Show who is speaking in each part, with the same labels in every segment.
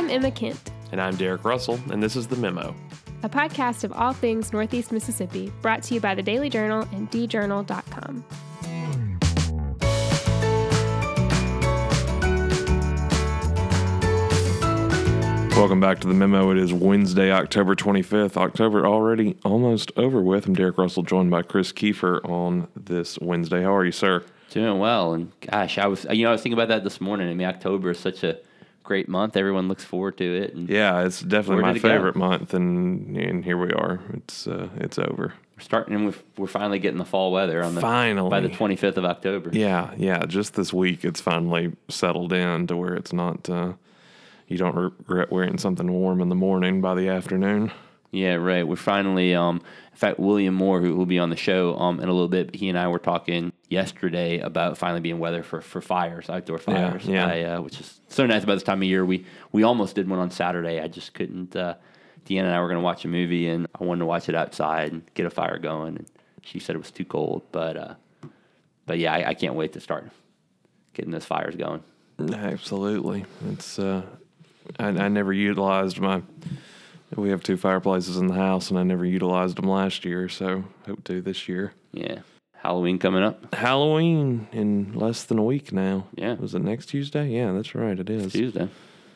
Speaker 1: I'm Emma Kent.
Speaker 2: And I'm Derek Russell, and this is The Memo,
Speaker 1: a podcast of all things Northeast Mississippi, brought to you by the Daily Journal and djournal.com.
Speaker 2: Welcome back to The Memo. It is Wednesday, October 25th. October already almost over with. I'm Derek Russell, joined by Chris Kiefer on this Wednesday. How are you, sir?
Speaker 3: Doing well, and gosh, I was thinking about that this morning. I mean, October is such a great month. Everyone looks forward to it. And
Speaker 2: yeah, it's definitely my favorite month, and here we are. It's over.
Speaker 3: We're starting, and we're finally getting the fall weather on
Speaker 2: by
Speaker 3: the 25th of October.
Speaker 2: Yeah. Just this week, it's finally settled in to where it's not. You don't regret wearing something warm in the morning by the afternoon.
Speaker 3: Yeah, right. We're finally, in fact, William Moore, who will be on the show in a little bit, he and I were talking yesterday about finally being weather for fires, outdoor fires.
Speaker 2: Yeah.
Speaker 3: Which is so nice about this time of year. We almost did one on Saturday. I just couldn't. Deanna and I were going to watch a movie, and I wanted to watch it outside and get a fire going. And she said it was too cold, but yeah, I can't wait to start getting those fires going.
Speaker 2: Absolutely, it's. I never utilized we have two fireplaces in the house, and I never utilized them last year, so hope to this year.
Speaker 3: Yeah. Halloween coming up?
Speaker 2: Halloween in less than a week now.
Speaker 3: Yeah.
Speaker 2: Was it next Tuesday? Yeah, that's right, it is.
Speaker 3: It's Tuesday.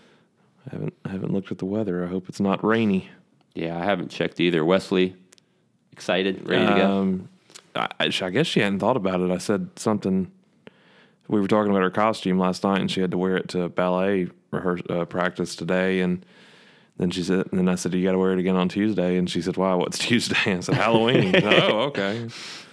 Speaker 2: I haven't looked at the weather. I hope it's not rainy.
Speaker 3: Yeah, I haven't checked either. Wesley, excited, ready to
Speaker 2: go? I guess she hadn't thought about it. I said something. We were talking about her costume last night, and she had to wear it to ballet practice today, and then she said, and then I said, "You got to wear it again on Tuesday." And she said, "Wow, what's Tuesday?" I said, "Halloween." Oh, okay.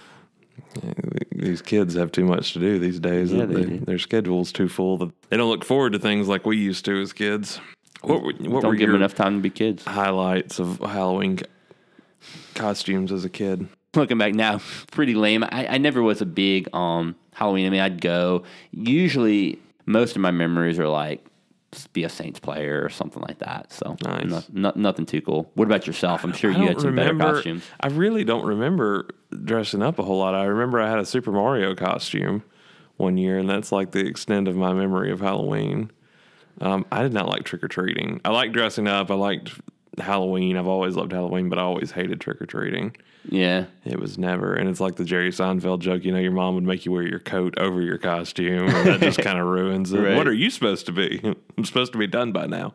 Speaker 2: These kids have too much to do these days.
Speaker 3: Yeah,
Speaker 2: Their schedule's too full that they don't look forward to things like we used to as kids. What
Speaker 3: don't
Speaker 2: were
Speaker 3: give
Speaker 2: your
Speaker 3: them enough time to be kids?
Speaker 2: Highlights of Halloween costumes as a kid?
Speaker 3: Looking back now, pretty lame. I never was a big Halloween. I mean, I'd go. Usually, most of my memories are like be a Saints player or something like that. So
Speaker 2: nice.
Speaker 3: Nothing too cool. What about yourself? I'm sure you had some better costumes.
Speaker 2: I really don't remember dressing up a whole lot. I remember I had a Super Mario costume one year, and that's like the extent of my memory of Halloween. I did not like trick-or-treating. I liked dressing up. I liked Halloween. I've always loved Halloween, but I always hated trick-or-treating.
Speaker 3: Yeah.
Speaker 2: It was never, and it's like the Jerry Seinfeld joke, your mom would make you wear your coat over your costume, and that just kind of ruins it. Right. What are you supposed to be? I'm supposed to be done by now.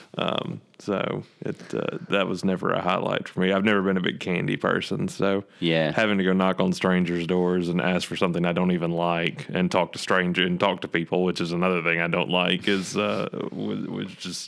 Speaker 2: So that was never a highlight for me. I've never been a big candy person, so
Speaker 3: yeah,
Speaker 2: having to go knock on strangers' doors and ask for something I don't even like, and talk to people, which is another thing I don't like, is was just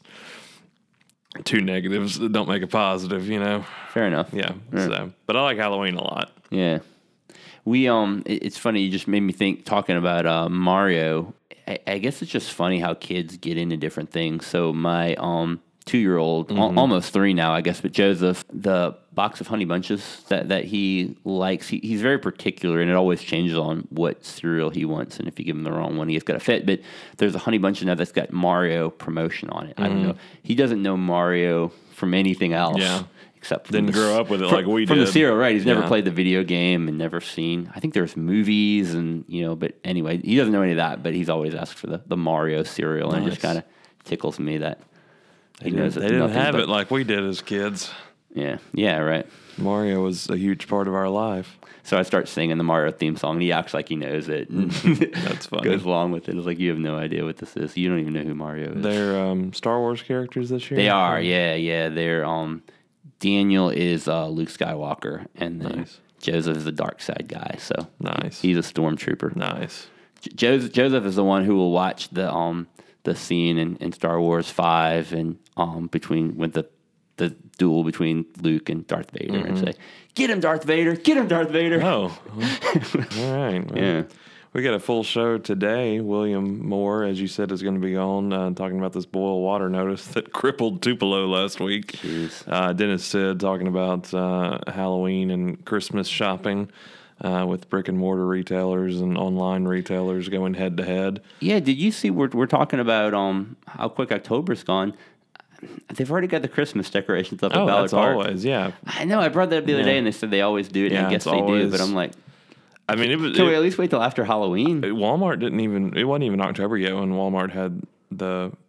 Speaker 2: two negatives that don't make a positive,
Speaker 3: Fair enough.
Speaker 2: Yeah. So, but I like Halloween a lot.
Speaker 3: Yeah. We it's funny. You just made me think talking about Mario. I guess it's just funny how kids get into different things. So my 2-year-old, almost 3 now, I guess, but Joseph, the box of Honey Bunches that he likes, he's very particular, and it always changes on what cereal he wants. And if you give him the wrong one, he's got a fit. But there's a Honey Bunch now that's got Mario promotion on it. I don't know. He doesn't know Mario from anything else.
Speaker 2: Yeah.
Speaker 3: Except
Speaker 2: didn't grow up with it like we did.
Speaker 3: From the cereal, right? He's never played the video game and never seen. I think there's movies and but anyway, he doesn't know any of that. But he's always asked for the Mario cereal, and it just kind of tickles me that he knows
Speaker 2: they didn't have it like we did as kids.
Speaker 3: Yeah, right.
Speaker 2: Mario was a huge part of our life.
Speaker 3: So I start singing the Mario theme song, and he acts like he knows it.
Speaker 2: That's funny.
Speaker 3: Goes along with it. It's like, you have no idea what this is. You don't even know who Mario is.
Speaker 2: They're Star Wars characters this year?
Speaker 3: They are, yeah. They're Daniel is Luke Skywalker, and then Joseph is the dark side guy. So
Speaker 2: nice.
Speaker 3: He's a stormtrooper.
Speaker 2: Nice.
Speaker 3: Joseph is the one who will watch the scene in Star Wars 5 and with the duel between Luke and Darth Vader and say, "Get him, Darth Vader! Get him, Darth Vader!"
Speaker 2: Oh, all right. Well,
Speaker 3: yeah.
Speaker 2: We got a full show today. William Moore, as you said, is going to be on talking about this boil water notice that crippled Tupelo last week. Dennis Sid talking about Halloween and Christmas shopping with brick and mortar retailers and online retailers going head to head.
Speaker 3: Yeah, did you see we're talking about how quick October's gone? They've already got the Christmas decorations up at Ballard Park.
Speaker 2: Always, yeah.
Speaker 3: I know. I brought that up the other day, and they said they always do it, and I guess they do. But I'm like,
Speaker 2: I mean,
Speaker 3: can we at least wait till after Halloween?
Speaker 2: Walmart it wasn't even October yet when Walmart had the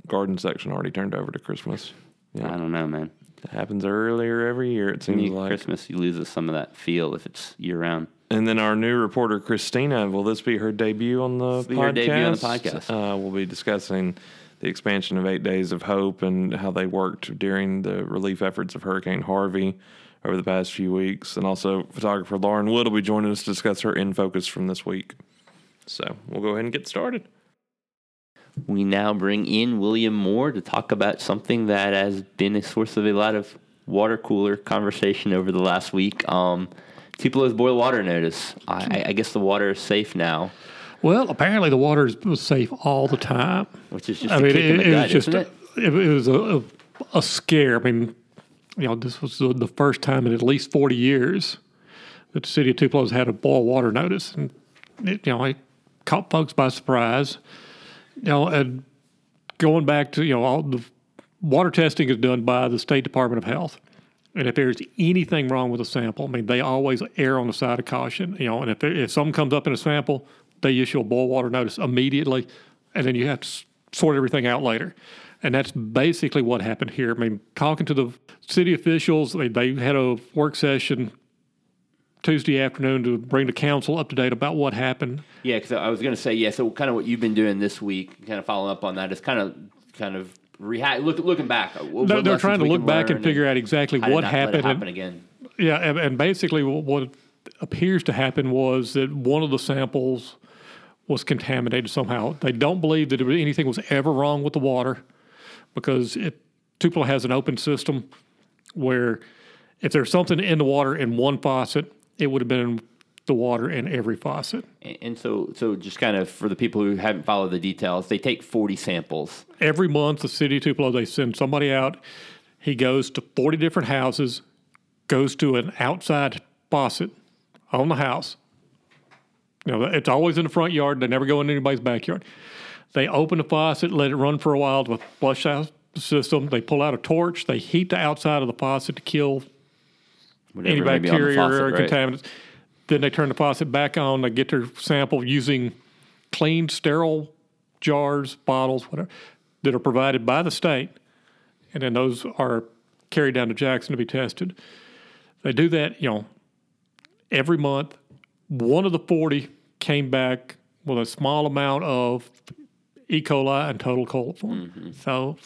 Speaker 2: garden section already turned over to Christmas.
Speaker 3: I don't know, man.
Speaker 2: It happens earlier every year, it seems like.
Speaker 3: Christmas, you lose some of that feel if it's year-round.
Speaker 2: And then our new reporter, Christina, will this be her debut on the podcast? We'll be discussing the expansion of 8 Days of Hope and how they worked during the relief efforts of Hurricane Harvey over the past few weeks. And also, photographer Lauren Wood will be joining us to discuss her In Focus from this week. So we'll go ahead and get started.
Speaker 3: We now bring in William Moore to talk about something that has been a source of a lot of water cooler conversation over the last week. Tupelo's boil water notice. I guess the water is safe now.
Speaker 4: Well, apparently the water was safe all the time.
Speaker 3: Which is just a kick in the gut, isn't it?
Speaker 4: It was a scare. I mean, this was the first time in at least 40 years that the city of Tupelo has had a boil water notice. And, it caught folks by surprise. And going back to, all the water testing is done by the State Department of Health. And if there's anything wrong with a sample, I mean, they always err on the side of caution. And if something comes up in a sample, they issue a boil water notice immediately, and then you have to sort everything out later. And that's basically what happened here. I mean, talking to the city officials, they had a work session Tuesday afternoon to bring the council up to date about what happened.
Speaker 3: Yeah, because I was going to say, so kind of what you've been doing this week, kind of following up on that, is kind of looking back.
Speaker 4: They're trying to look back and figure out exactly what happened.
Speaker 3: Let it happen again.
Speaker 4: Yeah, and basically what appears to happen was that one of the samples was contaminated somehow. They don't believe that anything was ever wrong with the water because Tupelo has an open system where if there's something in the water in one faucet, it would have been in the water in every faucet.
Speaker 3: And so just kind of for the people who haven't followed the details, they take 40 samples.
Speaker 4: Every month, the city of Tupelo, they send somebody out. He goes to 40 different houses, goes to an outside faucet on the house. It's always in the front yard. They never go in anybody's backyard. They open the faucet, let it run for a while to flush out the system. They pull out a torch. They heat the outside of the faucet to kill any bacteria or contaminants. Then they turn the faucet back on. They get their sample using clean, sterile jars, bottles, whatever, that are provided by the state. And then those are carried down to Jackson to be tested. They do that, every month. One of the 40 came back with a small amount of E. coli and total coliform. Mm-hmm. So,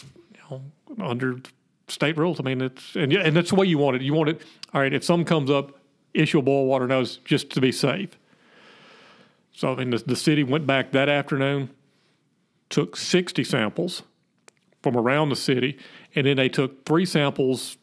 Speaker 4: under state rules, I mean, and that's the way you want it. You want it, all right, if something comes up, issue a boil water notice just to be safe. So, I mean, the city went back that afternoon, took 60 samples from around the city, and then they took 3 samples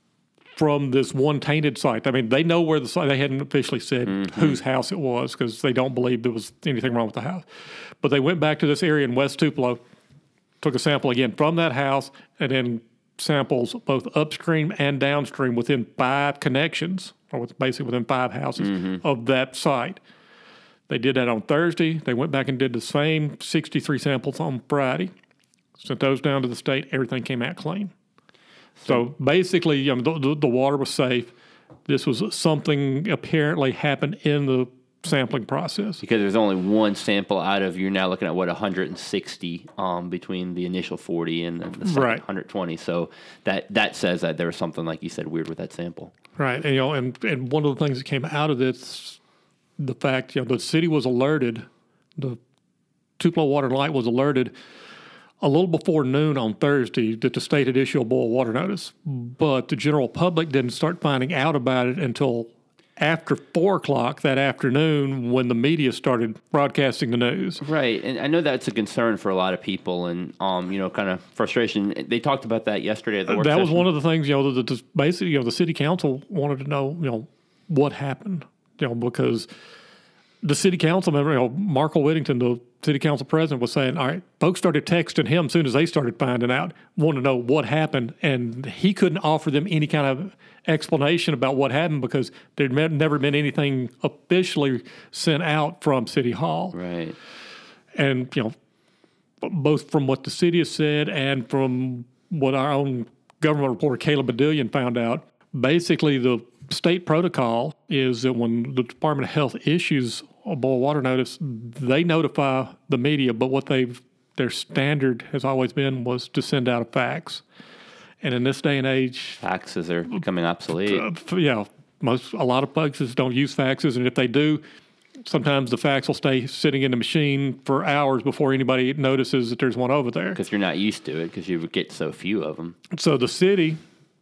Speaker 4: from this one tainted site. I mean, they know where the site, they hadn't officially said whose house it was because they don't believe there was anything wrong with the house. But they went back to this area in West Tupelo, took a sample again from that house, and then samples both upstream and downstream within 5 connections, or basically within 5 houses of that site. They did that on Thursday. They went back and did the same 63 samples on Friday. Sent those down to the state. Everything came out clean. So basically, the water was safe. This was something apparently happened in the sampling process.
Speaker 3: Because there's only one sample out of, you're now looking at 160 between the initial 40 and the second 120. So that says that there was something, like you said, weird with that sample.
Speaker 4: Right. And one of the things that came out of this, the fact, the city was alerted, the Tupelo Water and Light was alerted a little before noon on Thursday that the state had issued a boil water notice. But the general public didn't start finding out about it until after 4 o'clock that afternoon when the media started broadcasting the news.
Speaker 3: Right. And I know that's a concern for a lot of people and, kind of frustration. They talked about that yesterday at the work session.
Speaker 4: That was one of the things, that basically, the city council wanted to know, what happened, because the city council member, Markle Whittington, the city council president, was saying, all right, folks started texting him as soon as they started finding out, wanted to know what happened, and he couldn't offer them any kind of explanation about what happened because there'd never been anything officially sent out from City Hall.
Speaker 3: Right.
Speaker 4: And, both from what the city has said and from what our own government reporter, Caleb Badillion, found out, basically the state protocol is that when the Department of Health issues a boil water notice, they notify the media, but what they've their standard has always been was to send out a fax. And in this day and age,
Speaker 3: Faxes are becoming obsolete.
Speaker 4: A lot of places don't use faxes, and if they do, sometimes the fax will stay sitting in the machine for hours before anybody notices that there's one over there.
Speaker 3: Because you're not used to it, because you get so few of them.
Speaker 4: So the city,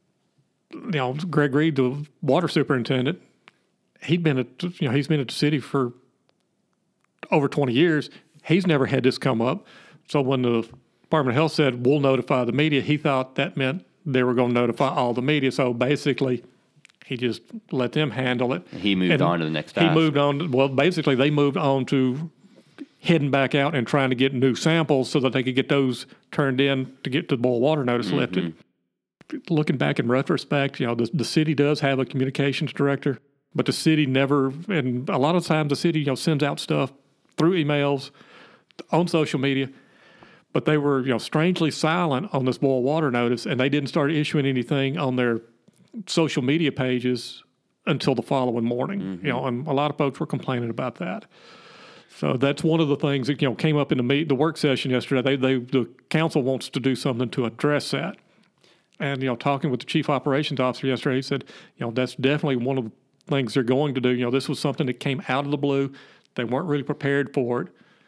Speaker 4: Greg Reed, the water superintendent, he's been at the city for over 20 years. He's never had this come up. So when the Department of Health said, we'll notify the media, he thought that meant they were going to notify all the media. So basically, he just let them handle it.
Speaker 3: He moved on to the next task.
Speaker 4: He moved on. Well, basically, they moved on to heading back out and trying to get new samples so that they could get those turned in to get the boil water notice lifted. Looking back in retrospect, the city does have a communications director, but the city never, and a lot of times the city, sends out stuff through emails, on social media, but they were, strangely silent on this boil water notice, and they didn't start issuing anything on their social media pages until the following morning. And a lot of folks were complaining about that. So that's one of the things that came up in the work session yesterday. The council wants to do something to address that. And talking with the chief operations officer yesterday, he said that's definitely one of the things they're going to do. This was something that came out of the blue. They weren't really prepared for it.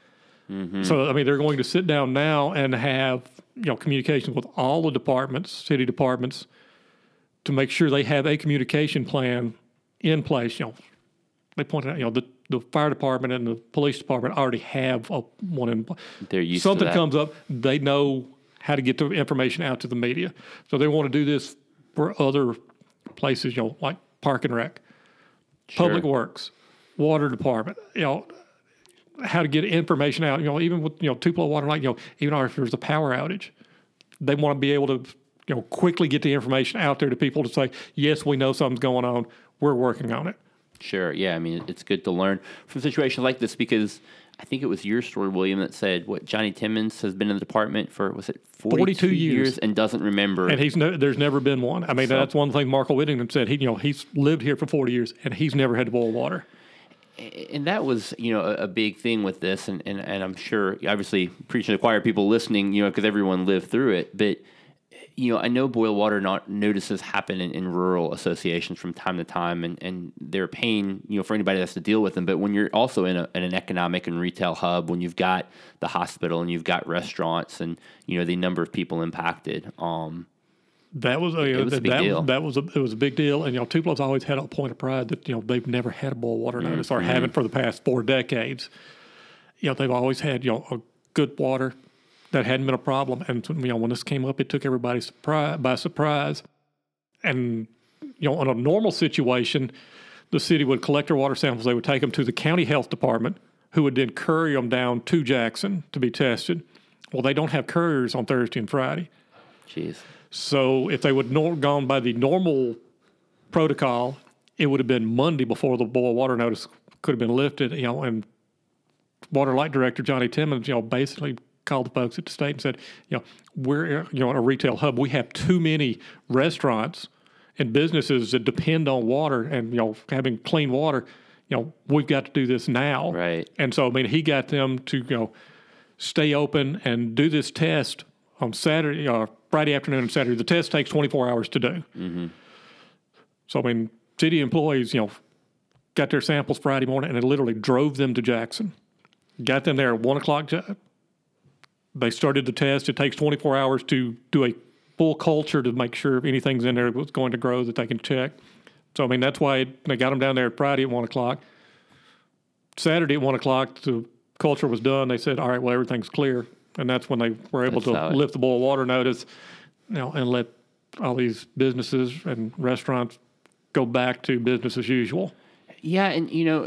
Speaker 4: So they're going to sit down now and have communications with all the departments, city departments, to make sure they have a communication plan in place. They pointed out, the fire department and the police department already have one in place.
Speaker 3: They're used
Speaker 4: Something
Speaker 3: to that.
Speaker 4: comes up, they know how to get the information out to the media. So they want to do this for other places, like Park and Rec, Public Works, Water Department, how to get information out, even with, Tupelo Water Light, even if there's a power outage, they want to be able to quickly get the information out there to people to say, yes, we know something's going on. We're working on it.
Speaker 3: Sure. Yeah. I mean, it's good to learn from situations like this because I think it was your story, William, that said Johnny Timmons has been in the department for, was it 42 years and doesn't remember.
Speaker 4: And there's never been one. I mean, that's one thing Marco Whittington said. He's lived here for 40 years and he's never had to boil water.
Speaker 3: And that was, a big thing with this. And I'm sure, obviously, preaching to the choir, people listening, because everyone lived through it. But I know boil water notices happen in rural associations from time to time, and they're a pain, for anybody that has to deal with them. But when you're also in an economic and retail hub, when you've got the hospital and you've got restaurants and, the number of people impacted,
Speaker 4: that was
Speaker 3: it was a big deal.
Speaker 4: It was a big deal. And, Tupelo's always had a point of pride that, they've never had a boil water notice or haven't for the past 4 decades. They've always had, a good water. That hadn't been a problem. And, when this came up, it took everybody by surprise. And, in a normal situation, the city would collect their water samples. They would take them to the county health department, who would then courier them down to Jackson to be tested. Well, they don't have couriers on Thursday and Friday.
Speaker 3: Jeez.
Speaker 4: So if they would have gone by the normal protocol, it would have been Monday before the boil water notice could have been lifted. And Water Light Director Johnny Timmons, basically called the folks at the state and said, we're a retail hub. We have too many restaurants and businesses that depend on water and having clean water. We've got to do this now.
Speaker 3: Right.
Speaker 4: And so he got them to stay open and do this test on Saturday, Friday afternoon and Saturday. The test takes 24 hours to do. Mm-hmm. So city employees got their samples Friday morning and it literally drove them to Jackson. Got them there at 1:00. They started the test. It takes 24 hours to do a full culture to make sure if anything's in there that's going to grow that they can check. So, that's why they got them down there Friday at 1:00. Saturday at 1:00, the culture was done. They said, all right, well, everything's clear. And that's when they were able to lift the boil water notice, and let all these businesses and restaurants go back to business as usual.
Speaker 3: Yeah, and,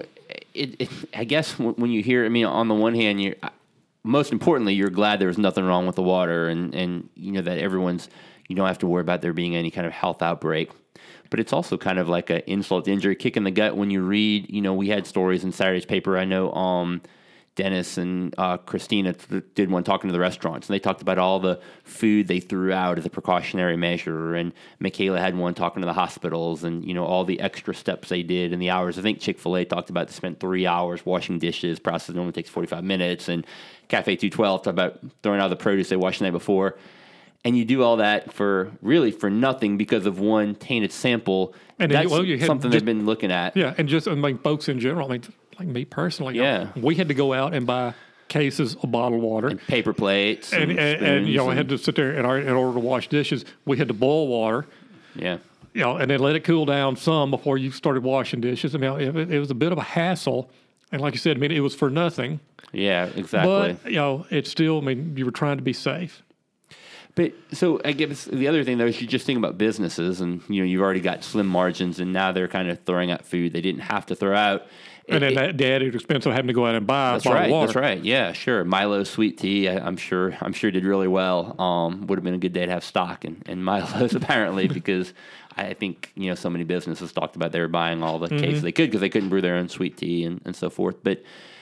Speaker 3: I guess when you hear, on the one hand, most importantly, you're glad there was nothing wrong with the water and that everyone's, you don't have to worry about there being any kind of health outbreak. But it's also kind of like an insult to injury, kick in the gut when you read, we had stories in Saturday's paper. I know Dennis and Christina did one talking to the restaurants, and they talked about all the food they threw out as a precautionary measure. And Michaela had one talking to the hospitals and, all the extra steps they did and the hours. I think Chick-fil-A talked about they spent 3 hours washing dishes, process normally takes 45 minutes. And Cafe 212 talked about throwing out the produce they washed the night before. And you do all that for nothing because of one tainted sample.
Speaker 4: And
Speaker 3: that's
Speaker 4: then,
Speaker 3: something they've been looking at.
Speaker 4: Yeah, and just folks in general. Like me personally, we had to go out and buy cases of bottled water,
Speaker 3: and paper plates,
Speaker 4: and I had to sit there in order to wash dishes. We had to boil water, and then let it cool down some before you started washing dishes. It was a bit of a hassle, and like you said, it was for nothing.
Speaker 3: Yeah, exactly.
Speaker 4: But it's still, you were trying to be safe.
Speaker 3: But so I guess the other thing though is you just think about businesses, and you've already got slim margins, and now they're kind of throwing out food they didn't have to throw out.
Speaker 4: And then the added expense of having to go out and buy bottled water.
Speaker 3: That's right. Yeah, sure. Milo sweet tea, I'm sure did really well. Would have been a good day to have stock in Milo's apparently because I think so many businesses talked about they were buying all the cases they could because they couldn't brew their own sweet tea and so forth. But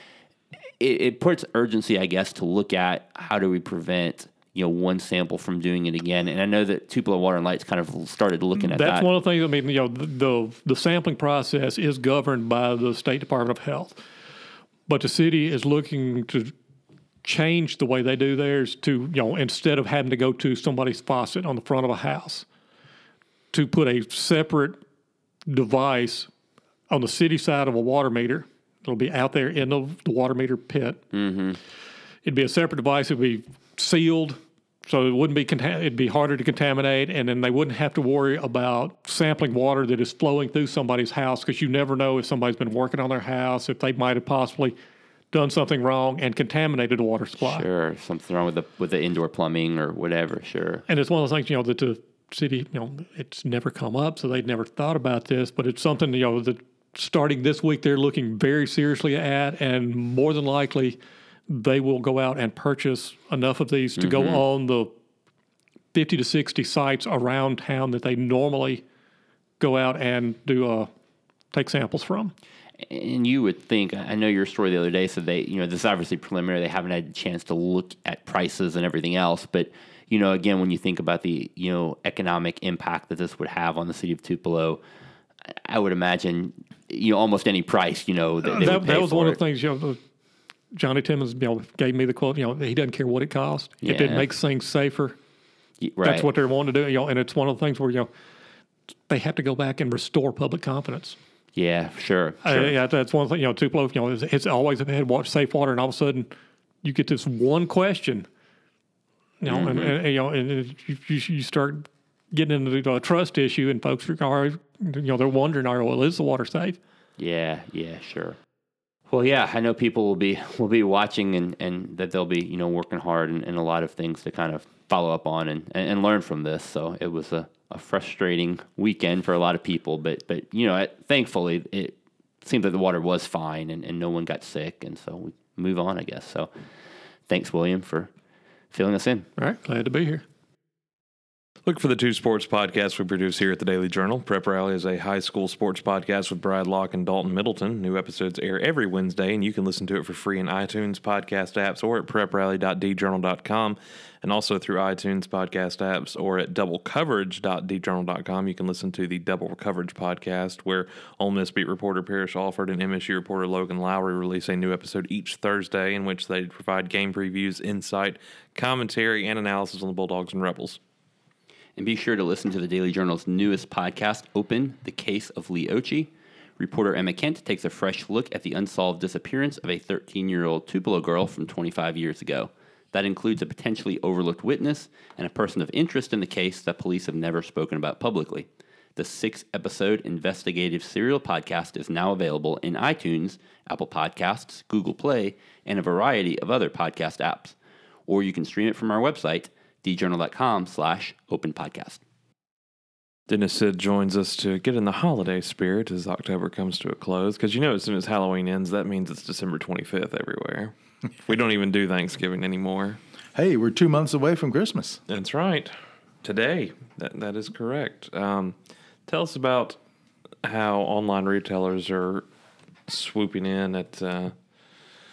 Speaker 3: it puts urgency, I guess, to look at how do we prevent one sample from doing it again. And I know that Tupelo Water and Lights kind of started looking at that.
Speaker 4: That's one of the things, the sampling process is governed by the State Department of Health. But the city is looking to change the way they do theirs to, instead of having to go to somebody's faucet on the front of a house, to put a separate device on the city side of a water meter. It'll be out there in the water meter pit. Mm-hmm. It'd be a separate device. It'd be sealed, so it wouldn't be it'd be harder to contaminate, and then they wouldn't have to worry about sampling water that is flowing through somebody's house because you never know if somebody's been working on their house, if they might have possibly done something wrong and contaminated the water supply.
Speaker 3: Sure, something wrong with the indoor plumbing or whatever. Sure,
Speaker 4: and it's one of those things that the city it's never come up, so they'd never thought about this, but it's something that starting this week they're looking very seriously at, and more than likely they will go out and purchase enough of these to go on the 50 to 60 sites around town that they normally go out and do take samples from.
Speaker 3: And you would think, I know your story the other day said they, this is obviously preliminary. They haven't had a chance to look at prices and everything else. But, again, when you think about the, economic impact that this would have on the city of Tupelo, I would imagine, almost any price, that
Speaker 4: was one of the things, Johnny Timmons, gave me the quote. He doesn't care what it costs. If it makes things safer, that's what they're wanting to do. And it's one of the things where they have to go back and restore public confidence.
Speaker 3: Yeah, sure.
Speaker 4: That's one thing. Tupelo, it's always had safe water, and all of a sudden you get this one question. And you start getting into a trust issue, and folks are they're wondering, is the water safe?
Speaker 3: Yeah, sure. Well, yeah, I know people will be watching and that they'll be, working hard and a lot of things to kind of follow up on and learn from this. So it was a frustrating weekend for a lot of people, but thankfully it seemed that the water was fine and no one got sick, and so we move on, I guess. So thanks, William, for filling us in.
Speaker 4: All right, glad to be here.
Speaker 2: Look for the two sports podcasts we produce here at the Daily Journal. Prep Rally is a high school sports podcast with Brad Locke and Dalton Middleton. New episodes air every Wednesday, and you can listen to it for free in iTunes podcast apps or at preprally.djournal.com, and also through iTunes podcast apps or at doublecoverage.djournal.com. You can listen to the Double Coverage podcast, where Ole Miss beat reporter Parrish Alford and MSU reporter Logan Lowry release a new episode each Thursday in which they provide game previews, insight, commentary, and analysis on the Bulldogs and Rebels.
Speaker 3: And be sure to listen to the Daily Journal's newest podcast, Open, the Case of Lee Ochi. Reporter Emma Kent takes a fresh look at the unsolved disappearance of a 13-year-old Tupelo girl from 25 years ago. That includes a potentially overlooked witness and a person of interest in the case that police have never spoken about publicly. The 6-episode investigative serial podcast is now available in iTunes, Apple Podcasts, Google Play, and a variety of other podcast apps. Or you can stream it from our website, djournal.com/openpodcast.
Speaker 2: Dennis Sid joins us to get in the holiday spirit as October comes to a close. Because as soon as Halloween ends, that means it's December 25th everywhere. We don't even do Thanksgiving anymore.
Speaker 5: Hey, we're 2 months away from Christmas.
Speaker 2: That's right. Today. That is correct. Tell us about how online retailers are swooping in at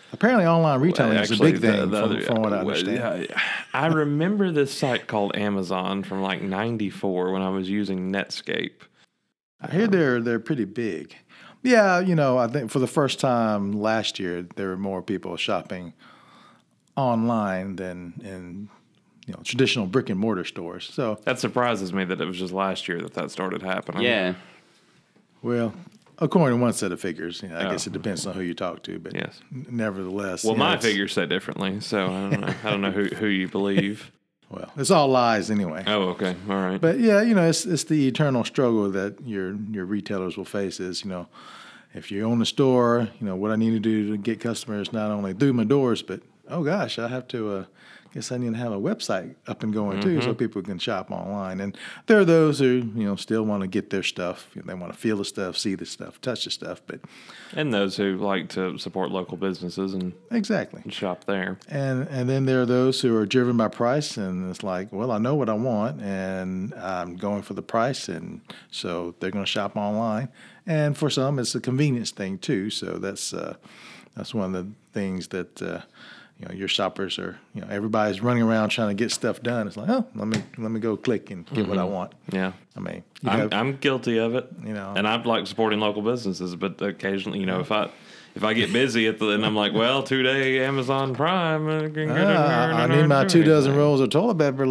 Speaker 5: Apparently, online retailing is a
Speaker 2: Actually,
Speaker 5: big thing, from what I understand.
Speaker 2: Yeah, I remember this site called Amazon from like '94 when I was using Netscape.
Speaker 5: I hear they're pretty big. Yeah, I think for the first time last year, there were more people shopping online than in traditional brick and mortar stores. So
Speaker 2: That surprises me that it was just last year that started happening.
Speaker 3: Yeah.
Speaker 5: well, according to one set of figures, I
Speaker 2: Oh.
Speaker 5: guess it depends on who you talk to, but
Speaker 2: Yes.
Speaker 5: nevertheless.
Speaker 2: Well, my
Speaker 5: it's-
Speaker 2: figures say differently, so I don't know. I don't know who you believe.
Speaker 5: Well, it's all lies anyway.
Speaker 2: Oh, okay, all right.
Speaker 5: But yeah, it's the eternal struggle that your retailers will face is, if you own a store, what I need to do to get customers not only through my doors, but oh gosh, I have to guess I need to have a website up and going too, so people can shop online. And there are those who still want to get their stuff. They want to feel the stuff, see the stuff, touch the stuff. But
Speaker 2: And those who like to support local businesses and
Speaker 5: exactly.
Speaker 2: shop there.
Speaker 5: And then there are those who are driven by price, and it's like, well, I know what I want, and I'm going for the price, and so they're going to shop online. And for some, it's a convenience thing too. So that's one of the things that your shoppers are. Everybody's running around trying to get stuff done. It's like, oh, let me go click and get what I want.
Speaker 2: Yeah.
Speaker 5: I mean,
Speaker 2: I'm guilty of it,
Speaker 5: know.
Speaker 2: and I like supporting local businesses, but occasionally, if I get busy and I'm like, well, 2-day Amazon Prime,
Speaker 5: I need my 24 rolls of toilet paper,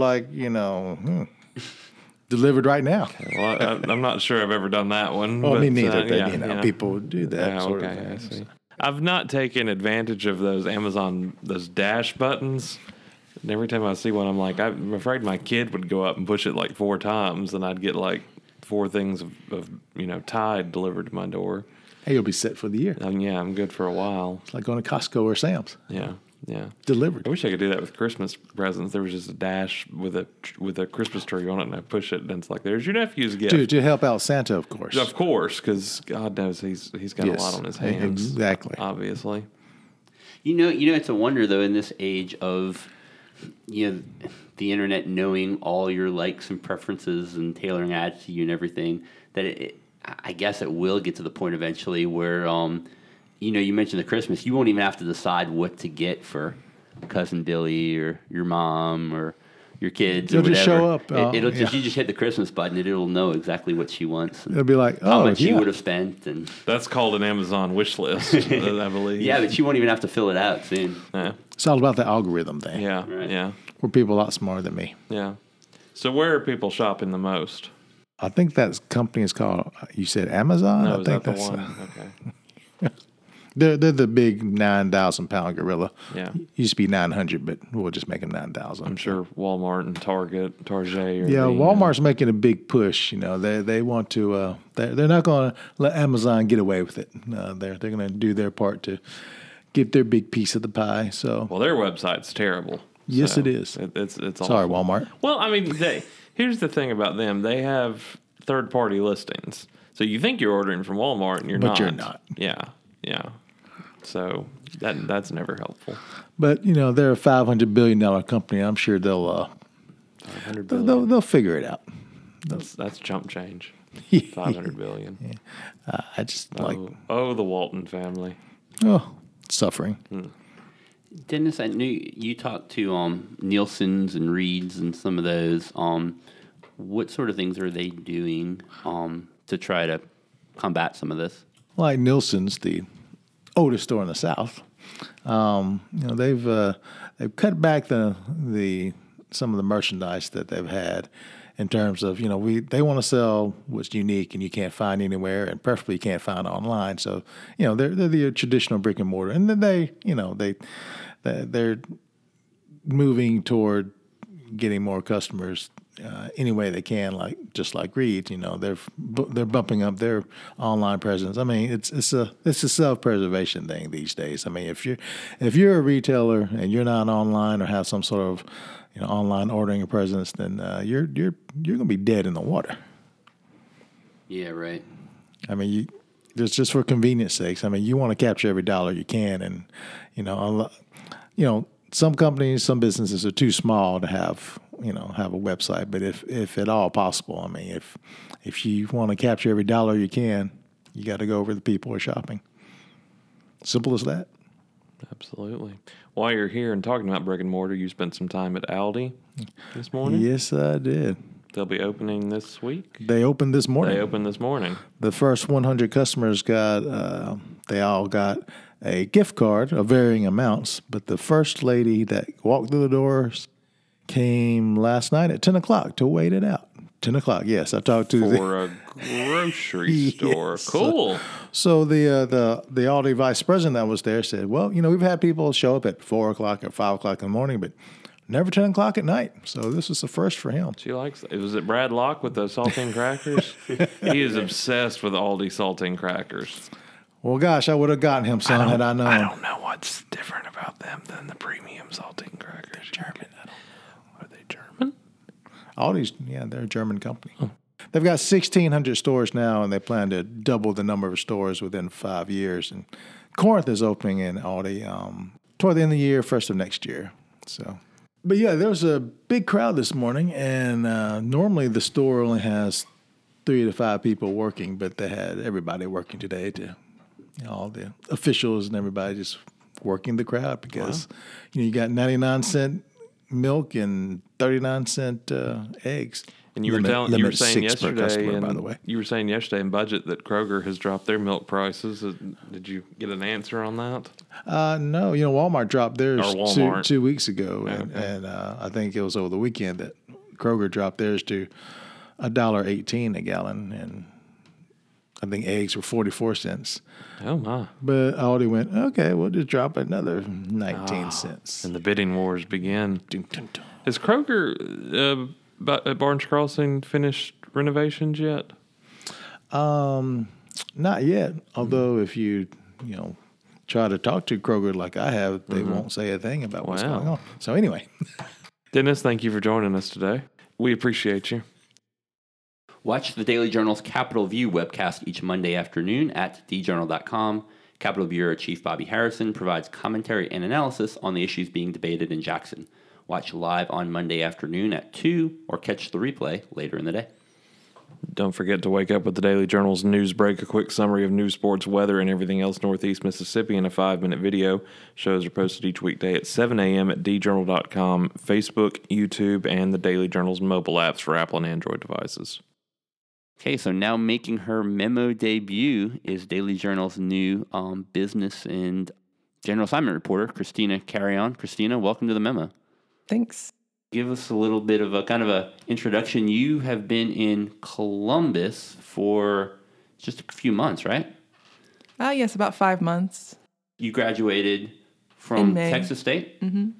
Speaker 5: delivered right now.
Speaker 2: Well, I'm not sure I've ever done that one.
Speaker 5: Well,
Speaker 2: but,
Speaker 5: me neither. But
Speaker 2: yeah.
Speaker 5: people do that
Speaker 2: Yeah,
Speaker 5: sort
Speaker 2: okay,
Speaker 5: of
Speaker 2: I
Speaker 5: thing.
Speaker 2: see. I've not taken advantage of those those dash buttons. And every time I see one, I'm like, I'm afraid my kid would go up and push it like 4 times, and I'd get like 4 things of Tide delivered to my door.
Speaker 5: Hey, you'll be set for the year.
Speaker 2: Yeah, I'm good for a while.
Speaker 5: It's like going to Costco or Sam's.
Speaker 2: Yeah.
Speaker 5: Delivered.
Speaker 2: I wish I could do that with Christmas presents. There was just a dash with a Christmas tree on it, and I push it, and it's like, there's your nephew's gift.
Speaker 5: To help out Santa, of course.
Speaker 2: Of course, because God knows he's got
Speaker 5: Yes,
Speaker 2: a lot on his hands.
Speaker 5: exactly.
Speaker 2: Obviously.
Speaker 3: It's a wonder though in this age of the internet knowing all your likes and preferences and tailoring ads to you and everything that I guess it will get to the point eventually where you mentioned the Christmas, you won't even have to decide what to get for cousin Billy or your mom or your kids
Speaker 5: They'll
Speaker 3: or whatever.
Speaker 5: just show up.
Speaker 3: It'll just you just hit the Christmas button and it'll know exactly what she wants. And
Speaker 5: It'll be like,
Speaker 3: how
Speaker 5: oh,
Speaker 3: much you
Speaker 5: yeah.
Speaker 3: would have spent and
Speaker 2: That's called an Amazon wish list, I believe.
Speaker 3: yeah, but you won't even have to fill it out soon.
Speaker 2: Yeah.
Speaker 5: It's all about the algorithm thing.
Speaker 2: Yeah.
Speaker 3: Right.
Speaker 2: Yeah.
Speaker 5: We're people a lot smarter than me.
Speaker 2: Yeah. So where are people shopping the most?
Speaker 5: I think that company is called, you said Amazon?
Speaker 2: No,
Speaker 5: I
Speaker 2: is
Speaker 5: think
Speaker 2: that the
Speaker 5: that's,
Speaker 2: one? Okay.
Speaker 5: They're the big 9,000-pound gorilla.
Speaker 2: Yeah.
Speaker 5: Used to be 900, but we'll just make them 9,000.
Speaker 2: I'm sure Walmart and Target are
Speaker 5: Yeah,
Speaker 2: the,
Speaker 5: Walmart's making a big push. They want to. They're not going to let Amazon get away with it. They're going to do their part to get their big piece of the pie. So
Speaker 2: well, their website's terrible.
Speaker 5: Yes,
Speaker 2: So
Speaker 5: it is.
Speaker 2: It's awful.
Speaker 5: sorry, Walmart.
Speaker 2: Well, I mean, here's the thing about them. They have third-party listings. So you think you're ordering from Walmart, and you're
Speaker 5: But
Speaker 2: not.
Speaker 5: you're not.
Speaker 2: Yeah. So that's never helpful.
Speaker 5: But they're a $500 billion company. I'm sure they'll figure it out.
Speaker 2: That's chump change. 500 billion.
Speaker 5: I just
Speaker 2: The Walton family.
Speaker 5: suffering.
Speaker 3: Dennis, I knew you talked to Nielsen's and Reed's and some of those. What sort of things are they doing to try to combat some of this?
Speaker 5: Like Nielsen's, the oldest store in the South. They've cut back some of the merchandise that they've had in terms of they want to sell what's unique and you can't find anywhere and preferably you can't find online. So they're the traditional brick and mortar, and then they're moving toward getting more customers any way they can, just like Reed's. They're bumping up their online presence. I mean, it's a self-preservation thing these days. I mean, if you're a retailer and you're not online or have some sort of online ordering presence, then you're going to be dead in the water.
Speaker 3: Yeah, right.
Speaker 5: I mean, just for convenience sakes. I mean, you want to capture every dollar you can, and some companies, some businesses are too small to have a website. But if at all possible, I mean, if you want to capture every dollar you can, you got to go where the people are shopping. Simple as that.
Speaker 2: Absolutely. While you're here and talking about brick and mortar, you spent some time at Aldi this morning.
Speaker 5: Yes, I did.
Speaker 2: They'll be opening this week.
Speaker 5: They opened this morning. The first 100 customers they all got a gift card of varying amounts, but the first lady that walked through the doors came last night at 10 o'clock to wait it out. 10 o'clock, yes. I talked to
Speaker 2: for a grocery store.
Speaker 5: Yes.
Speaker 2: Cool.
Speaker 5: So the Aldi vice president that was there said, well, we've had people show up at 4 o'clock or 5 o'clock in the morning, but never 10 o'clock at night. So this is the first for him.
Speaker 2: She likes it. Was it Brad Locke with the saltine crackers? He is obsessed with Aldi saltine crackers.
Speaker 5: Well, gosh, I would have gotten him some had I known.
Speaker 2: I don't know what's different about them than the premium saltine crackers.
Speaker 5: German.
Speaker 2: Are they German?
Speaker 5: Aldi's, they're a German company. Oh. They've got 1,600 stores now, and they plan to double the number of stores within 5 years. And Corinth is opening in Aldi toward the end of the year, first of next year. So, but yeah, there was a big crowd this morning, and normally the store only has 3 to 5 people working, but they had everybody working today to. All the officials and everybody just working the crowd because you got 99-cent milk and 39-cent eggs.
Speaker 2: And you were saying yesterday,
Speaker 5: customer, by the way.
Speaker 2: You were saying yesterday in budget that Kroger has dropped their milk prices. Did you get an answer on that?
Speaker 5: No, Walmart dropped theirs 2 weeks ago,
Speaker 2: Okay.
Speaker 5: and I think it was over the weekend that Kroger dropped theirs to $1.18 a gallon, and I think eggs were 44 cents.
Speaker 2: Oh, my.
Speaker 5: But Aldi went, okay, we'll just drop another 19 cents.
Speaker 2: And the bidding wars begin. Has Kroger at Barnes Crossing finished renovations yet?
Speaker 5: Not yet. Although if you try to talk to Kroger like I have, they won't say a thing about what's going on. So anyway.
Speaker 2: Dennis, thank you for joining us today. We appreciate you.
Speaker 3: Watch the Daily Journal's Capitol View webcast each Monday afternoon at djournal.com. Capitol Bureau Chief Bobby Harrison provides commentary and analysis on the issues being debated in Jackson. Watch live on Monday afternoon at 2 or catch the replay later in the day.
Speaker 2: Don't forget to wake up with the Daily Journal's news break, a quick summary of news, sports, weather, and everything else Northeast Mississippi in a 5-minute video. Shows are posted each weekday at 7 a.m. at djournal.com, Facebook, YouTube, and the Daily Journal's mobile apps for Apple and Android devices.
Speaker 3: Okay, so now making her memo debut is Daily Journal's new business and general assignment reporter, Christina Carrion. Christina, welcome to the memo.
Speaker 6: Thanks.
Speaker 3: Give us a little bit of a introduction. You have been in Columbus for just a few months, right?
Speaker 6: Yes, about 5 months.
Speaker 3: You graduated from
Speaker 6: May.
Speaker 3: Texas State? Mm-hmm.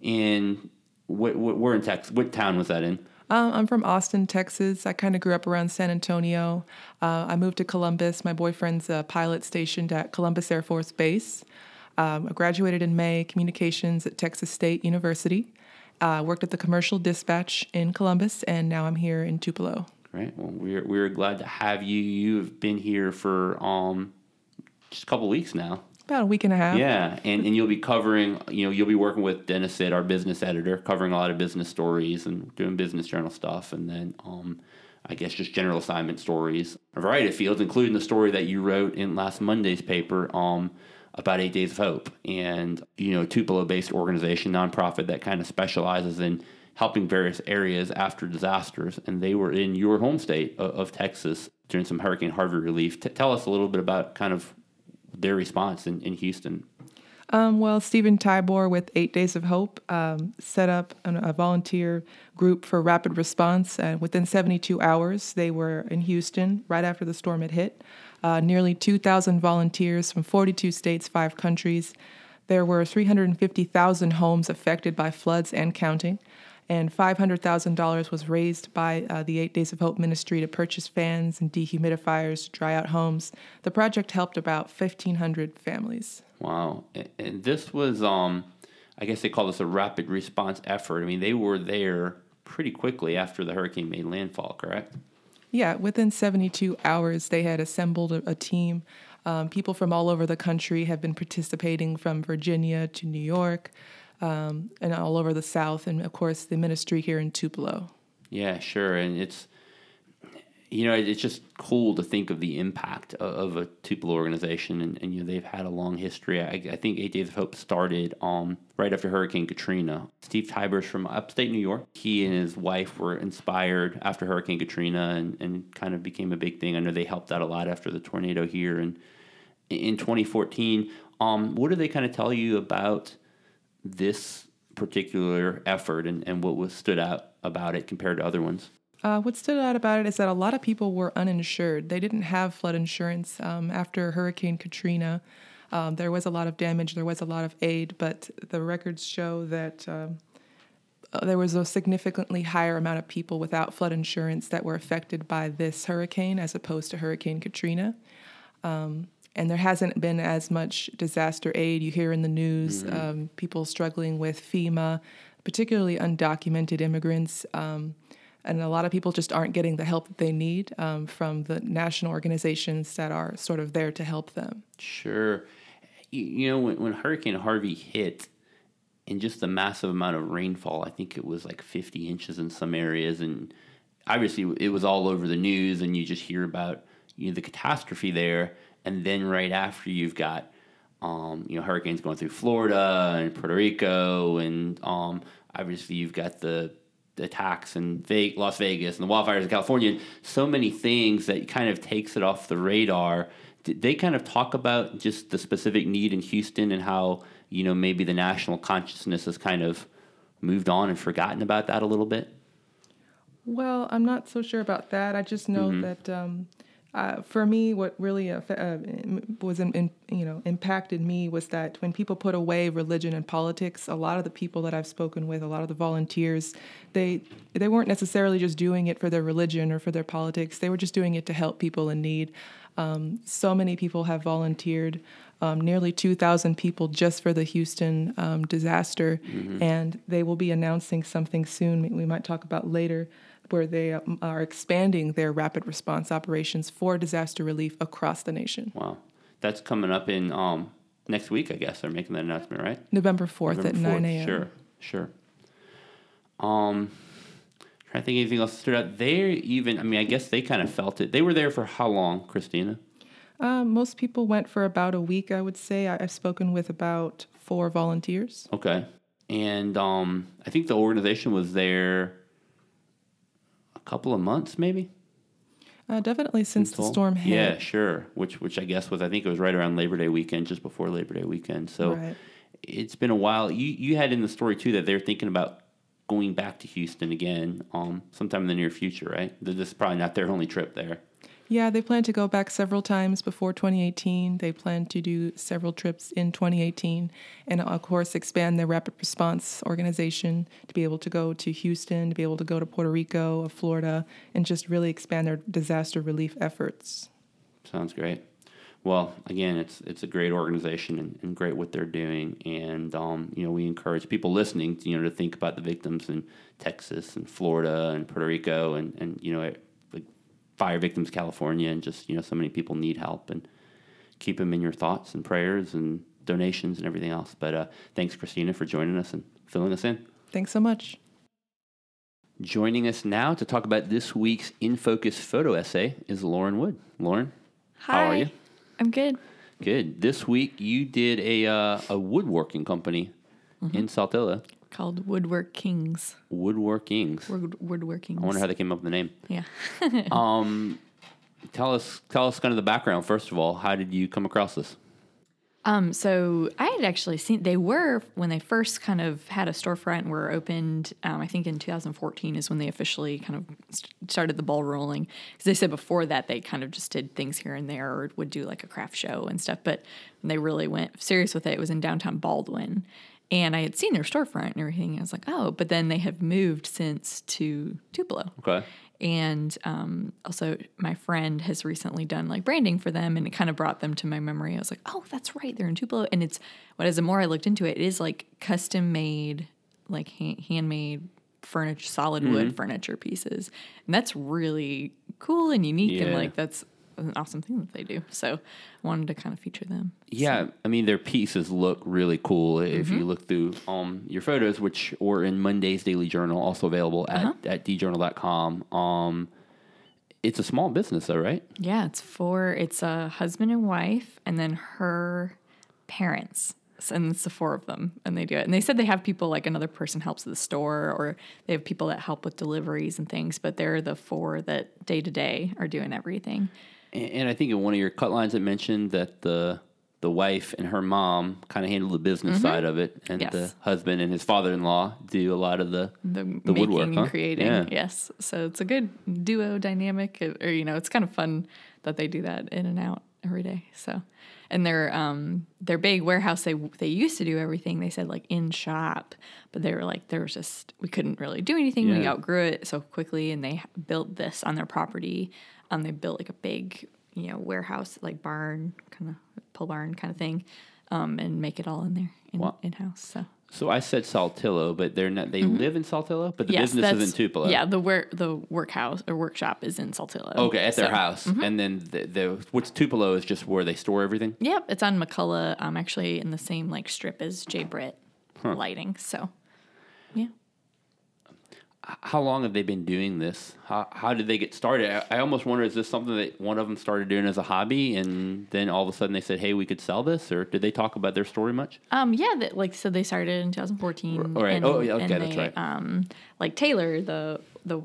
Speaker 3: And where in Texas? What town was that in?
Speaker 6: I'm from Austin, Texas. I kind of grew up around San Antonio. I moved to Columbus. My boyfriend's a pilot stationed at Columbus Air Force Base. I graduated in May, communications at Texas State University. Worked at the commercial dispatch in Columbus, and now I'm here in Tupelo.
Speaker 3: Right. Well, we're glad to have you. You've been here for just a couple weeks now.
Speaker 6: About a week and a half.
Speaker 3: Yeah, and you'll be covering, you'll be working with Dennis Sid, our business editor, covering a lot of business stories and doing business journal stuff, and then I guess just general assignment stories, a variety of fields, including the story that you wrote in last Monday's paper about 8 Days of Hope, and a Tupelo-based organization, nonprofit that kind of specializes in helping various areas after disasters, and they were in your home state of Texas during some Hurricane Harvey relief. Tell us a little bit about kind of their response in Houston.
Speaker 6: Well, Stephen Tybor with 8 Days of Hope set up a volunteer group for rapid response. Within 72 hours, they were in Houston right after the storm had hit. Nearly 2,000 volunteers from 42 states, 5 countries. There were 350,000 homes affected by floods and counting. And $500,000 was raised by the 8 Days of Hope ministry to purchase fans and dehumidifiers to dry out homes. The project helped about 1,500 families.
Speaker 3: Wow. And this was, I guess they call this a rapid response effort. I mean, they were there pretty quickly after the hurricane made landfall, correct?
Speaker 6: Yeah, within 72 hours, they had assembled a team. People from all over the country have been participating, from Virginia to New York, and all over the South, and of course the ministry here in Tupelo.
Speaker 3: Yeah, sure. And it's, it's just cool to think of the impact of a Tupelo organization, and they've had a long history. I think 8 Days of Hope started right after Hurricane Katrina. Steve Tyber's from upstate New York. He and his wife were inspired after Hurricane Katrina and kind of became a big thing. I know they helped out a lot after the tornado here. And in 2014, what do they kind of tell you about this particular effort and what stood out about it compared to other ones?
Speaker 6: What stood out about it is that a lot of people were uninsured. They didn't have flood insurance after Hurricane Katrina. There was a lot of damage. There was a lot of aid, but the records show that there was a significantly higher amount of people without flood insurance that were affected by this hurricane as opposed to Hurricane Katrina. And there hasn't been as much disaster aid. You hear in the news people struggling with FEMA, particularly undocumented immigrants. And a lot of people just aren't getting the help that they need from the national organizations that are sort of there to help them.
Speaker 3: Sure. When Hurricane Harvey hit, and just the massive amount of rainfall, I think it was like 50 inches in some areas, and obviously it was all over the news, and you just hear about the catastrophe there, and then right after you've got hurricanes going through Florida and Puerto Rico, and obviously you've got the attacks in Las Vegas and the wildfires in California, so many things that kind of takes it off the radar. Did they kind of talk about just the specific need in Houston and how, maybe the national consciousness has kind of moved on and forgotten about that a little bit?
Speaker 6: Well, I'm not so sure about that. I just know that for me, what really impacted me was that when people put away religion and politics, a lot of the people that I've spoken with, a lot of the volunteers, they weren't necessarily just doing it for their religion or for their politics. They were just doing it to help people in need. So many people have volunteered, nearly 2,000 people just for the Houston disaster, and they will be announcing something soon we might talk about later, where they are expanding their rapid response operations for disaster relief across the nation.
Speaker 3: Wow. That's coming up in next week, I guess. They're making that announcement, right?
Speaker 6: November 4th at 9 a.m.
Speaker 3: Sure. Trying to think anything else that stood out. I guess they kind of felt it. They were there for how long, Christina?
Speaker 6: Most people went for about a week, I would say. I've spoken with about 4 volunteers.
Speaker 3: Okay. And I think the organization was there a couple of months, maybe?
Speaker 6: Definitely since the storm hit.
Speaker 3: Yeah, sure. Which I guess I think it was right around Labor Day weekend, just before Labor Day weekend. So It's been a while. You had in the story, too, that they're thinking about going back to Houston again sometime in the near future, right? This is probably not their only trip there.
Speaker 6: Yeah, they plan to go back several times before 2018. They plan to do several trips in 2018 and, of course, expand their rapid response organization to be able to go to Houston, to be able to go to Puerto Rico or Florida, and just really expand their disaster relief efforts.
Speaker 3: Sounds great. Well, again, it's a great organization and great what they're doing. And, we encourage people listening, to think about the victims in Texas and Florida and Puerto Rico and fire victims, California, and just, so many people need help, and keep them in your thoughts and prayers and donations and everything else. But thanks, Christina, for joining us and filling us in.
Speaker 6: Thanks so much.
Speaker 3: Joining us now to talk about this week's In Focus photo essay is Lauren Wood. Lauren,
Speaker 7: Hi.
Speaker 3: How are you?
Speaker 7: I'm good.
Speaker 3: Good. This week you did a woodworking company in Saltillo.
Speaker 7: Called Woodwork Kings.
Speaker 3: Woodworkings.
Speaker 7: Woodworkings.
Speaker 3: I wonder how they came up with the name.
Speaker 7: Yeah.
Speaker 3: Tell us kind of the background, first of all. How did you come across this?
Speaker 7: So I had actually seen, they were, when they first kind of had a storefront and were opened, I think in 2014 is when they officially kind of started the ball rolling. Because they said before that they kind of just did things here and there or would do like a craft show and stuff. But when they really went serious with it, it was in downtown Baldwin. And I had seen their storefront and everything. I was like, oh, but then they have moved since to Tupelo.
Speaker 3: Okay.
Speaker 7: And also my friend has recently done like branding for them, and it kind of brought them to my memory. I was like, oh, that's right. They're in Tupelo. And it's, the more I looked into it, it is like custom made, like handmade furniture, solid wood furniture pieces. And that's really cool and unique. And like, that's an awesome thing that they do. So I wanted to kind of feature them.
Speaker 3: Yeah.
Speaker 7: So.
Speaker 3: I mean, their pieces look really cool. If you look through your photos, which were in Monday's Daily Journal, also available at djournal.com. It's a small business, though, right?
Speaker 7: Yeah, it's a husband and wife, and then her parents. And it's the 4 of them, and they do it. And they said they have people, like another person helps at the store, or they have people that help with deliveries and things, but they're the 4 that day to day are doing everything.
Speaker 3: And I think in one of your cut lines it mentioned that the wife and her mom kind of handle the business side of it, and
Speaker 7: Yes.
Speaker 3: the husband and his father-in-law do a lot of the
Speaker 7: Making
Speaker 3: woodwork,
Speaker 7: and
Speaker 3: huh?
Speaker 7: creating.
Speaker 3: Yeah.
Speaker 7: Yes. So it's a good duo dynamic, or, it's kind of fun that they do that in and out every day. So, and their big warehouse, they used to do everything, they said, like in shop, but they were like, we couldn't really do anything. We
Speaker 3: Yeah.
Speaker 7: outgrew it so quickly, and they built this on their property. They built like a big, warehouse, like barn, kind of pole barn kind of thing, and make it all in there in-house. So.
Speaker 3: So I said Saltillo, but they're not. They live in Saltillo, but the business is in Tupelo.
Speaker 7: Yeah, the workhouse or workshop is in Saltillo.
Speaker 3: Okay, at their house, and then the what's Tupelo is just where they store everything.
Speaker 7: Yep, it's on McCullough. Actually in the same like strip as J. Britt Lighting. So, yeah.
Speaker 3: How long have they been doing this? How did they get started? I almost wonder, is this something that one of them started doing as a hobby, and then all of a sudden they said, "Hey, we could sell this," or did they talk about their story much?
Speaker 7: Yeah, like so they started in 2014.
Speaker 3: Right.
Speaker 7: And,
Speaker 3: Oh, yeah, okay,
Speaker 7: and
Speaker 3: that's
Speaker 7: they,
Speaker 3: right.
Speaker 7: Like Taylor, the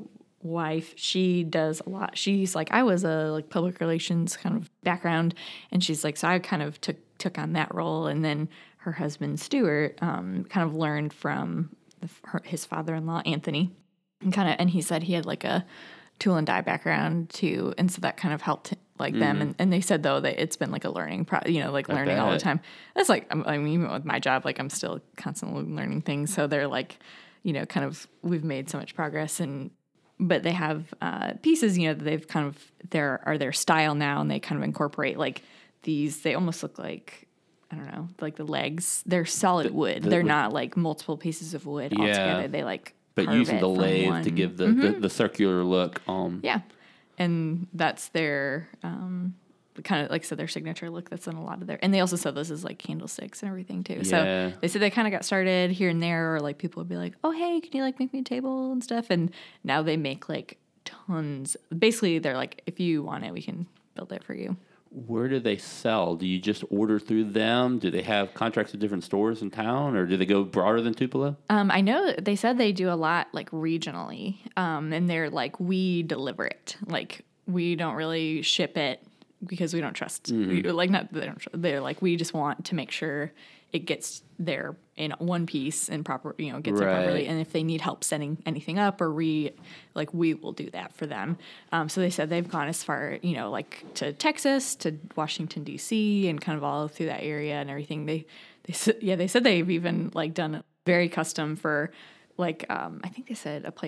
Speaker 7: wife, she does a lot. She's like, I was a like public relations kind of background, and she's like, so I kind of took on that role, and then her husband Stuart kind of learned from his father-in-law Anthony. And he said he had like a tool and die background too, and so that kind of helped like them. And they said though that it's been like a learning like learning all the time. That's like I mean, even with my job, like I'm still constantly learning things. So they're like, kind of we've made so much progress, but they have pieces that they've kind of their style now, and they kind of incorporate like these. They almost look like, I don't know, like the legs. They're solid wood. They're not like multiple pieces of wood all together. They like.
Speaker 3: But using the lathe to give the circular look.
Speaker 7: Yeah. And that's their kind of, like I said, their signature look that's in a lot of their... And they also sell this as, like, candlesticks and everything, too.
Speaker 3: Yeah.
Speaker 7: So they said they kind of got started here and there, or, like, people would be like, oh, hey, can you, like, make me a table and stuff? And now they make, like, tons. Basically, they're like, if you want it, we can build it for you.
Speaker 3: Where do they sell? Do you just order through them? Do they have contracts with different stores in town, or do they go broader than Tupelo?
Speaker 7: I know they said they do a lot like regionally, and they're like, we deliver it. Like, we don't really ship it because we don't trust. They're like, we just want to make sure it gets there in one piece and proper, gets there properly. And if they need help setting anything up or we will do that for them. So they said they've gone as far, like to Texas, to Washington, D.C., and kind of all through that area and everything. They said they've even like done very custom for like, I think they said a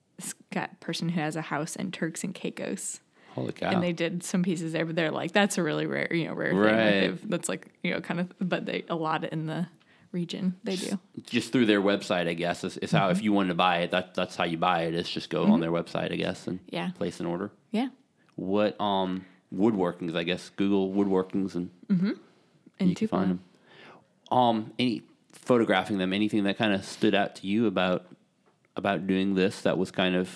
Speaker 7: person who has a house in Turks and Caicos.
Speaker 3: Holy cow.
Speaker 7: And they did some pieces there, but they're like, that's a really rare, rare
Speaker 3: Right.
Speaker 7: thing. That's like, kind of, but a lot in the region they do.
Speaker 3: Just through their website, I guess, is how, if you wanted to buy it, that's how you buy it. It's just go on their website, I guess, and place an order.
Speaker 7: Yeah.
Speaker 3: What, woodworkings, I guess, Google woodworkings, and you can find them. Any photographing them, anything that kind of stood out to you about doing this that was kind of,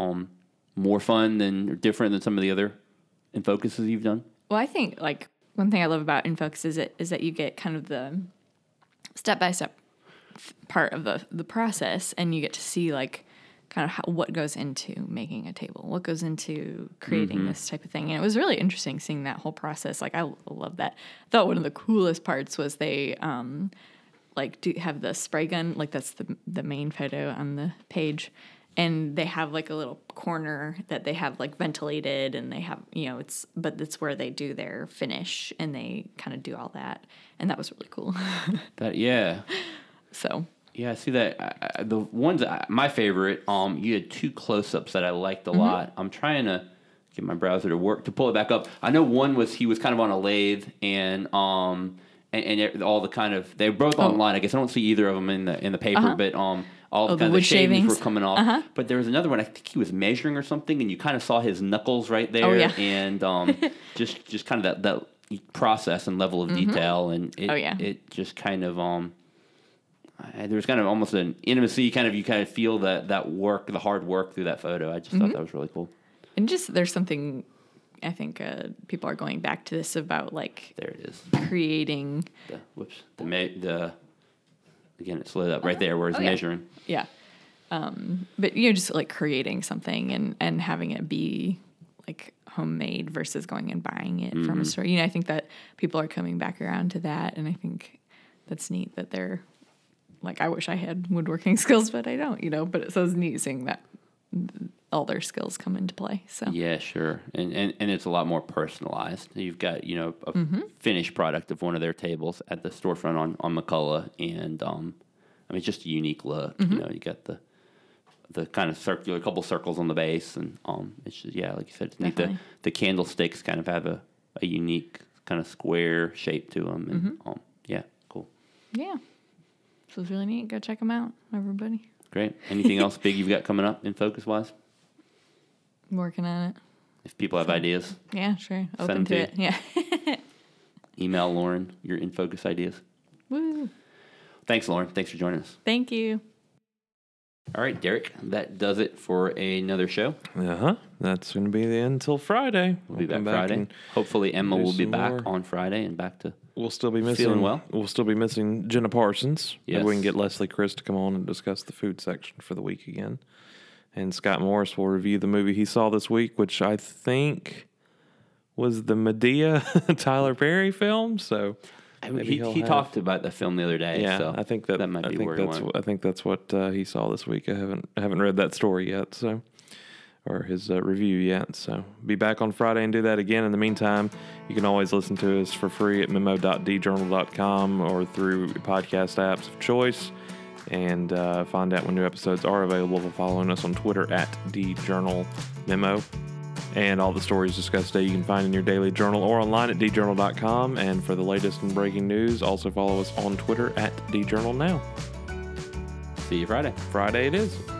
Speaker 3: more fun or different than some of the other InFocuses you've done?
Speaker 7: Well, I think like one thing I love about InFocus is that you get kind of the step-by-step part of the process, and you get to see like kind of what goes into making a table, what goes into creating this type of thing. And it was really interesting seeing that whole process. Like, I love that. I thought one of the coolest parts was they do have the spray gun, like that's the main photo on the page. And they have like a little corner that they have like ventilated, and they have, but it's where they do their finish, and they kind of do all that. And that was really cool. So.
Speaker 3: Yeah, I see that. The ones, my favorite, you had 2 close-ups that I liked a lot. I'm trying to get my browser to work to pull it back up. I know one was he was kind of on a lathe, and all the kind of, they're both online. I guess I don't see either of them in the paper, but all kind of the shavings were coming off. But there was another one, I think he was measuring or something, and you kind of saw his knuckles right there, and just kind of that process and level of detail, and it just kind of there was kind of almost an intimacy, you kind of feel that work, the hard work through that photo. I just thought that was really cool.
Speaker 7: And just there's something, I think people are going back to this about like
Speaker 3: There it is.
Speaker 7: creating.
Speaker 3: Again, it slid up right there where it's measuring.
Speaker 7: Yeah. But just like creating something and having it be like homemade versus going and buying it from a store. I think that people are coming back around to that, and I think that's neat that they're like, I wish I had woodworking skills, but I don't, but it's so neat seeing that all their skills come into play. So
Speaker 3: Yeah, sure. And it's a lot more personalized. You've got, a finished product of one of their tables at the storefront on McCullough, and it's just a unique look. You got the kind of circular, couple circles on the base, and it's just, like you said, it's neat. The candlesticks kind of have a unique kind of square shape to them, and cool.
Speaker 7: Yeah. So it's really neat. Go check them out, everybody.
Speaker 3: Great. Anything else big you've got coming up in Focus Wise?
Speaker 7: Working on it.
Speaker 3: If people have ideas,
Speaker 7: yeah, sure.
Speaker 3: Send
Speaker 7: Open
Speaker 3: them
Speaker 7: to it. Yeah.
Speaker 3: Email Lauren your In Focus ideas.
Speaker 7: Woo.
Speaker 3: Thanks, Lauren. Thanks for joining us.
Speaker 7: Thank you.
Speaker 3: All right, Derek, that does it for another show.
Speaker 2: That's going to be the end till Friday.
Speaker 3: We'll be back Friday. Hopefully Emma will be back on Friday and back to
Speaker 2: We'll still be missing.
Speaker 3: Feeling well?
Speaker 2: We'll still be missing Jenna Parsons.
Speaker 3: Yes.
Speaker 2: Maybe we can get Leslie Chris to come on and discuss the food section for the week again. And Scott Morris will review the movie he saw this week, which I think was the Medea Tyler Perry film. So
Speaker 3: he talked about the film the other day.
Speaker 2: Yeah,
Speaker 3: so
Speaker 2: I think
Speaker 3: that might be where he went.
Speaker 2: I think that's what he saw this week. I haven't read that story yet, or his review yet. So be back on Friday and do that again. In the meantime, you can always listen to us for free at memo.djournal.com or through podcast apps of choice, and find out when new episodes are available by following us on Twitter at djournalmemo. And all the stories discussed today you can find in your daily journal or online at djournal.com. And for the latest and breaking news, also follow us on Twitter at djournalnow.
Speaker 3: See you Friday.
Speaker 2: Friday it is.